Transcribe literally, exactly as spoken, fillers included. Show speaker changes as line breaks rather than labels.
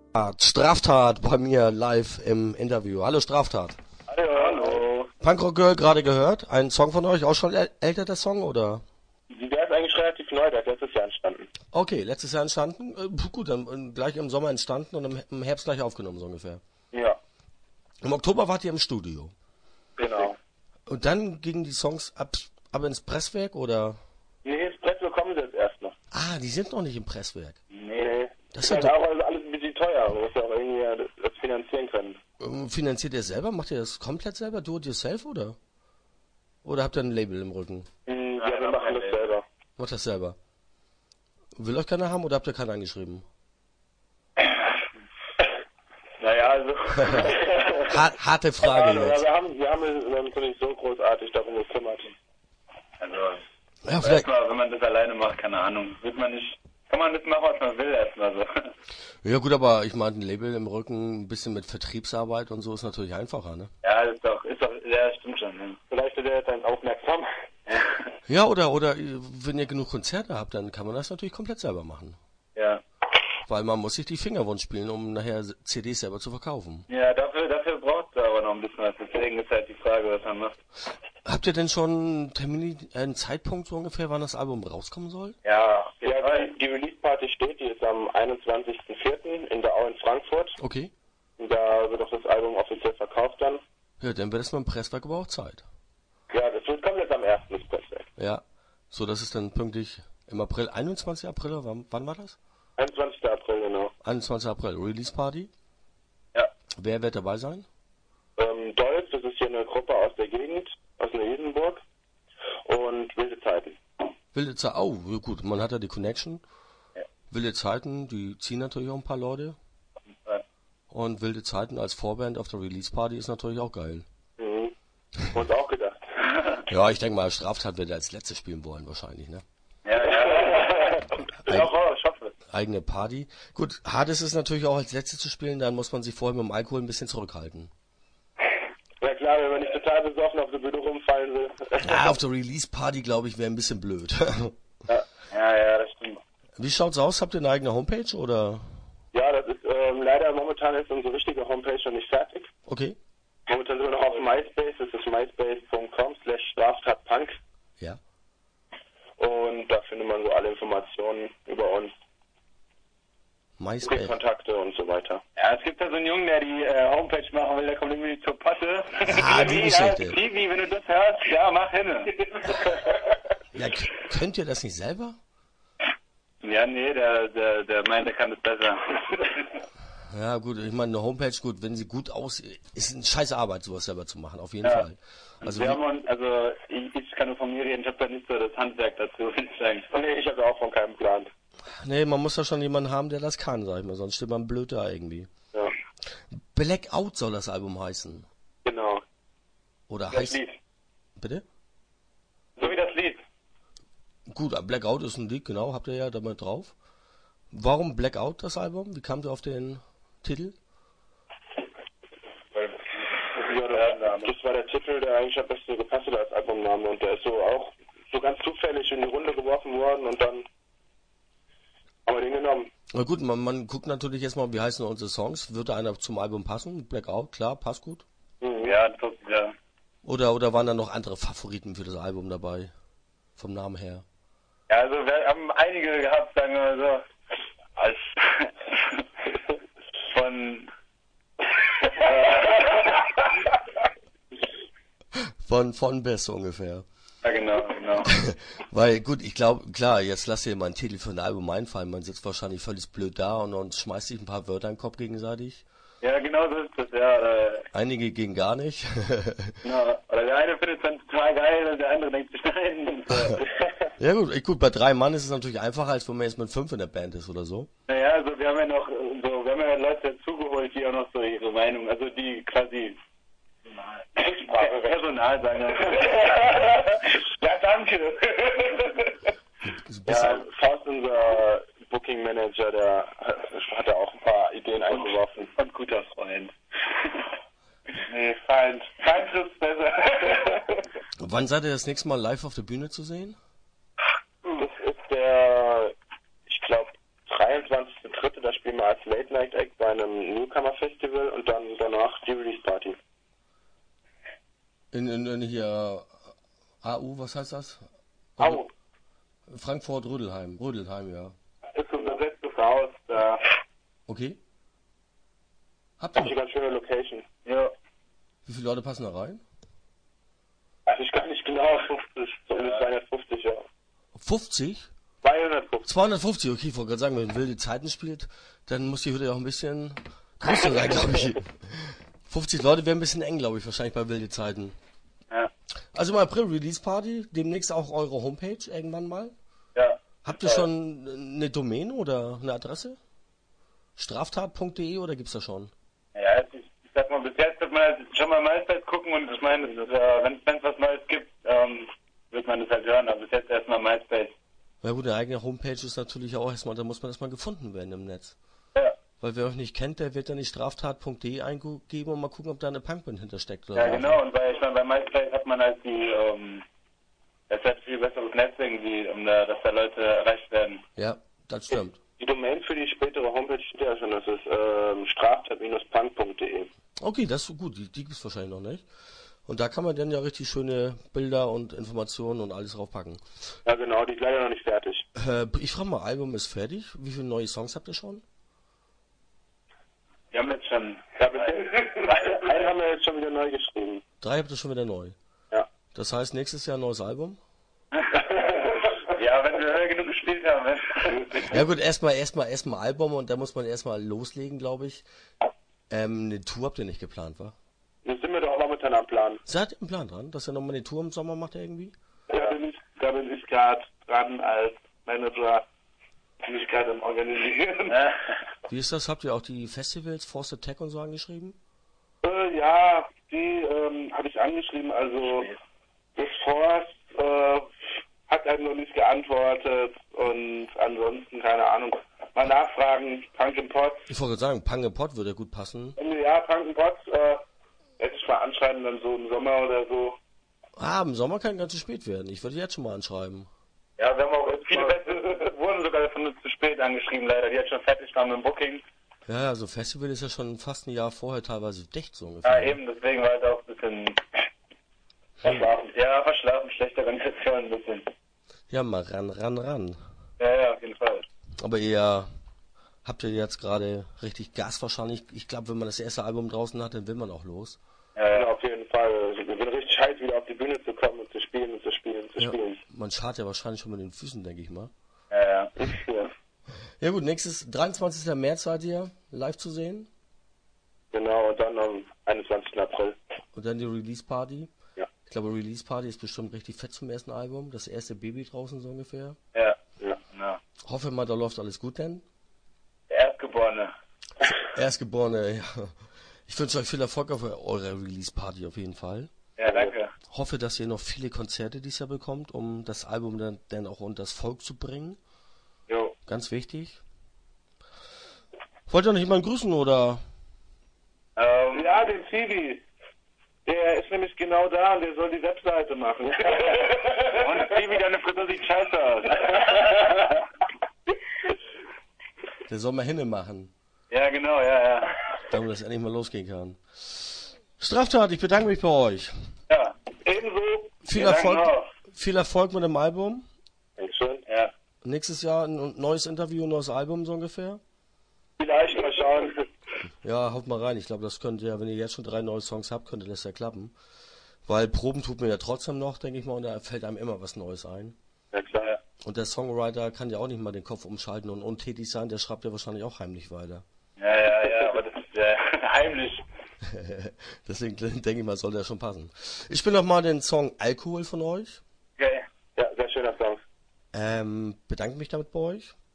Straftat bei mir live im Interview. Hallo Straftat.
Hallo. Hallo.
Punkrock Girl gerade gehört. Ein Song von euch, auch schon älter der Song, oder?
Der ist eigentlich relativ neu, der ist letztes Jahr entstanden.
Okay, letztes Jahr entstanden. Äh, gut, dann gleich im Sommer entstanden und im, im Herbst gleich aufgenommen, so ungefähr.
Ja.
Im Oktober wart ihr im Studio.
Genau.
Und dann gingen die Songs ab, ab ins Presswerk, oder?
Nee, ins Presswerk kommen sie jetzt erst noch.
Ah, die sind noch nicht im Presswerk.
Nee.
Das ist
ist
ja
halt auch alles, alles ein bisschen teuer, man muss ja auch irgendwie das finanzieren können.
Ähm, Finanziert ihr selber? Macht ihr das komplett selber? Do it yourself, oder? Oder habt ihr ein Label im Rücken?
Mhm, ja, ja, wir machen das selber.
Macht das selber. Will euch keiner haben oder habt ihr keinen angeschrieben?
Naja, also...
Harte Frage
ja,
jetzt.
Wir haben, wir haben uns nicht so großartig darum gekümmert.
Also,
Ja, vielleicht.
erstmal, wenn man das alleine macht, keine Ahnung, wird man nicht, kann man das machen, was man will, erstmal so.
Ja gut, aber ich meine, ein Label im Rücken, ein bisschen mit Vertriebsarbeit und so ist natürlich einfacher, ne?
Ja, ist doch, ist doch, ja, stimmt schon. Ne?
Vielleicht wird er jetzt dann aufmerksam.
Ja, oder, oder wenn ihr genug Konzerte habt, dann kann man das natürlich komplett selber machen.
Ja.
Weil man muss sich die Finger wund spielen, um nachher C Ds selber zu verkaufen.
Ja, dafür, dafür braucht es aber noch ein bisschen was. Deswegen ist halt die Frage, was man macht.
Habt ihr denn schon einen Termin, einen Zeitpunkt so ungefähr, wann das Album rauskommen soll?
Ja,
Ja, die, die Release-Party steht, die ist am einundzwanzigsten vierten in der Au in Frankfurt.
Okay.
Da wird auch das Album offiziell verkauft dann.
Ja, dann wird es mit dem Presswerk aber auch Zeit.
Ja, das wird komplett am ersten das Presswerk.
Ja. So, dass es dann pünktlich im April, einundzwanzigsten April, wann, wann war das?
einundzwanzigsten April, genau.
einundzwanzigsten April, Release Party.
Ja.
Wer wird dabei sein?
Ähm, Dolz, das ist hier eine Gruppe aus der Gegend, aus Neu-Isenburg. Und Wilde Zeiten.
Wilde Zeiten, oh, ja gut, man hat ja die Connection.
Ja.
Wilde Zeiten, die ziehen natürlich auch ein paar Leute.
Ja.
Und Wilde Zeiten als Vorband auf der Release Party ist natürlich auch geil.
Mhm. Uns auch gedacht.
Ja, ich denke mal, Straftat wird er als letztes spielen wollen wahrscheinlich, ne?
Ja, ja.
Ja, oh, ich hoffe.
Eigene Party. Gut, hart ist es natürlich auch als letztes zu spielen, dann muss man sich vorher mit dem Alkohol ein bisschen zurückhalten.
Ja klar, wenn man nicht total besoffen auf der Bühne rumfallen will.
Ja, auf der Release Party, glaube ich, wäre ein bisschen blöd.
Ja.
Ja, ja, das stimmt.
Wie schaut's aus? Habt ihr eine eigene Homepage oder?
Ja, das ist, ähm, leider momentan ist unsere richtige Homepage noch nicht fertig.
Okay.
Momentan sind wir noch auf MySpace, das ist myspace punkt com slash straftatpunk.
Ja.
Und da findet man so alle Informationen über uns,
MySpace.
Kontakte und so weiter.
Ja, es gibt da so einen Jungen, der die äh, Homepage machen will, der kommt irgendwie zur Potte.
Ah, die Geschichte.
Ja, Tibi, wenn du das hörst, ja, mach hin.
Ja, k- könnt ihr das nicht selber?
Ja, nee, der, der, der meint, der kann das besser.
Ja, gut, ich meine, eine Homepage, gut, wenn sie gut aussieht, ist eine scheiße Arbeit, sowas selber zu machen, auf jeden
Ja.
Fall. Also,
Wir
wie,
haben uns, also ich, ich kann nur von mir reden, ich habe da nicht so das Handwerk dazu, würde ich sagen.
Nee, ich habe auch von keinem Plan.
nee, man muss da schon jemanden haben, der das kann, sag ich mal, sonst steht man blöd da irgendwie.
Ja,
Blackout soll das Album heißen.
genau.
Oder
Das
heißt...
Lied.
Bitte?
So wie das Lied.
Gut, Blackout ist ein Lied, genau, habt ihr ja damit drauf. Warum Blackout, das Album? Wie kamt ihr auf den Titel?
Ja, das, das war der Titel, der eigentlich am besten gepasst hat als Albumname. Und der ist so auch so ganz zufällig in die Runde geworfen worden und dann haben wir den genommen.
Na gut, man, man guckt natürlich erstmal, wie heißen unsere Songs. Würde einer zum Album passen? Blackout, klar, passt gut.
Mhm.
Ja, das, ja.
Oder, oder waren da noch andere Favoriten für das Album dabei? Vom Namen her.
Ja, also wir haben einige gehabt, sagen wir mal so, als von
Von, von bis ungefähr.
ja genau, genau.
Weil, gut, ich glaube, klar, jetzt lass dir mal einen Titel für ein Album einfallen. Man sitzt wahrscheinlich völlig blöd da und, und schmeißt sich ein paar Wörter in den Kopf gegenseitig.
Ja, genau so ist das, ja. Oder,
Einige gehen gar nicht.
genau. Oder der eine findet es dann total geil und der andere denkt sich nein. Und, so.
Ja gut, ich, gut, bei drei Mann ist es natürlich einfacher, als wenn man jetzt mit fünf in der Band ist oder so.
Naja, also wir haben ja noch so, wir haben ja Leute dazugeholt, die auch noch so ihre Meinung, also die quasi Personal sagen. Ja, danke.
Ja, Faust, unser Booking Manager, der hat da auch ein paar Ideen eingeworfen.
Und guter Freund.
Nee, Feind. Feind trifft's besser.
Wann seid ihr das nächste Mal live auf der Bühne zu sehen?
Das ist der, ich glaube, dreiundzwanzigsten dritten Da spielen immer als Late Night Act bei einem Newcomer Festival und dann danach die Release Party.
In, in, in hier A U, was heißt das?
A U.
Frankfurt Rödelheim, Rödelheim, ja.
Das ist unser letztes Haus da.
Okay. Habt
Das ist
ihr,
eine ganz schöne Location.
Ja.
wie viele Leute passen da rein?
Also ich kann nicht genau, fünfzig, zumindest zweihundertfünfzig, ja.
fünfzig?
zweihundertfünfzig.
zweihundertfünfzig, okay, ich wollte gerade sagen, wenn Wilde Zeiten spielt, dann muss die Hütte ja auch ein bisschen größer sein, glaube ich. fünfzig Leute wäre ein bisschen eng, glaube ich, wahrscheinlich bei Wilde Zeiten.
Ja.
Also mal Pre-Release-Party, demnächst auch eure Homepage irgendwann mal.
Ja.
Habt ihr schon eine Domain oder eine Adresse? straftat punkt de oder gibt's da schon?
Ja, ich, ich sag mal, bis jetzt wird man halt schon mal MySpace gucken und ich meine, äh, wenn es was Neues gibt, ähm, wird man das halt hören, aber bis jetzt erstmal MySpace.
Na gut, eine eigene Homepage ist natürlich auch erstmal, da muss man erstmal gefunden werden im Netz.
Ja.
Weil wer euch nicht kennt, der wird dann nicht straftat punkt de eingeben und mal gucken, ob da eine Punkband hintersteckt. Oder
Ja,
so.
genau, und weil ich meine, bei MySpace hat man halt die, ähm, das ist halt viel besseres Netz irgendwie, um da, dass da Leute erreicht werden.
Ja, das stimmt.
Die Domain für die spätere Homepage steht ja schon, das ist ähm, straftat punk punkt de.
Okay, das ist gut, die, die gibt's wahrscheinlich noch nicht. Und da kann man dann ja richtig schöne Bilder und Informationen und alles draufpacken.
Ja genau, die ist leider noch nicht fertig.
Äh, ich frage mal, Album ist fertig. Wie viele neue Songs habt ihr schon?
Wir haben jetzt schon,
Ja, bis jetzt, einen haben wir jetzt schon wieder neu geschrieben.
Drei habt ihr schon wieder neu.
Ja.
Das heißt, nächstes Jahr ein neues Album?
ja, wenn wir höher genug gespielt haben. Ne?
Ja gut, erstmal erstmal erstmal Album und da muss man erstmal loslegen, glaube ich. Ähm, eine Tour habt ihr nicht geplant, wa?
Jetzt sind wir doch momentan am Plan.
Seid ihr im Plan dran, dass ihr nochmal eine Tour im Sommer macht irgendwie?
Da bin ich, da bin ich gerade dran als Manager, bin ich gerade im Organisieren.
Wie ist das? Habt ihr auch die Festivals, Force Attack und so angeschrieben?
Äh, ja, die ähm, habe ich angeschrieben, also das Force äh, hat einem noch nicht geantwortet und ansonsten, keine Ahnung, mal nachfragen, Punk and Pot.
Ich wollte gerade sagen, Punk and Pot würde gut passen.
Ja, Punk and Pot, äh, hätte ich mal anschreiben, dann so im Sommer oder so.
Ah, im Sommer kann ganz zu spät werden. Ich würde jetzt schon mal anschreiben.
Ja, wir haben auch viele Feste wurden sogar von uns zu spät angeschrieben, leider. Die jetzt schon fertig waren mit dem Booking.
Ja, also Festival ist ja schon fast ein Jahr vorher teilweise dicht so
Ja,
ungefähr.
eben, deswegen war es auch ein bisschen verschlafen. Ja, verschlafen, schlechte Organisation ein bisschen.
Ja, mal ran, ran, ran.
Ja, ja, auf jeden Fall.
Aber ihr habt ihr jetzt gerade richtig Gas wahrscheinlich. Ich glaube, wenn man das erste Album draußen hat, dann will man auch los.
Ja,
Ja,
ja.
auf jeden Fall. Ich bin richtig heiß, wieder auf die Bühne zu kommen und zu spielen und zu spielen und zu
Ja,
spielen.
man schart ja wahrscheinlich schon mit den Füßen, denke ich mal.
Ja, ja.
Ja.
Ja gut, nächstes dreiundzwanzigsten März seid ihr live zu sehen.
Genau, und dann am einundzwanzigsten April.
Und dann die Release-Party.
Ja.
Ich glaube, Release-Party ist bestimmt richtig fett zum ersten Album. Das erste Baby draußen so ungefähr.
Ja,
Ja.
genau.
Hoffe mal, da läuft alles gut denn.
Der Erstgeborene.
Erstgeborene, ja. Ich wünsche euch viel Erfolg auf eurer Release-Party auf jeden Fall.
Ja, danke.
Hoffe, dass ihr noch viele Konzerte dieses Jahr bekommt, um das Album dann, dann auch unter das Volk zu bringen.
Jo.
Ganz wichtig. Wollt ihr noch jemanden grüßen oder?
Ähm,
Ja, den Zivi. Der ist nämlich genau da und der soll die Webseite machen.
und Stevie, deine Frisur sieht scheiße aus.
Der soll mal hinne machen,
ja, genau, ja, ja.
damit das endlich mal losgehen kann. Straftat, ich bedanke mich bei euch.
Ja,
Ebenso.
Viel
Ja,
Erfolg,
danke auch.
viel Erfolg mit dem Album.
Dankeschön.
ja.
Nächstes Jahr ein neues Interview, ein neues Album so ungefähr.
Vielleicht mal schauen.
Ja, haut mal rein. Ich glaube, das könnte ja, wenn ihr jetzt schon drei neue Songs habt, könnte das ja klappen. Weil Proben tut mir ja trotzdem noch, denke ich mal, und da fällt einem immer was Neues ein.
Ja klar.
Ja.
Und der Songwriter kann ja auch nicht mal den Kopf umschalten und untätig sein, der schreibt ja wahrscheinlich auch heimlich weiter.
Ja, ja, ja, aber das ist ja heimlich.
Deswegen denke ich mal, soll der schon passen. Ich spiele nochmal den Song Alkohol von euch.
Okay.
Ja, sehr schöner Song.
Ähm, bedanke mich damit bei euch.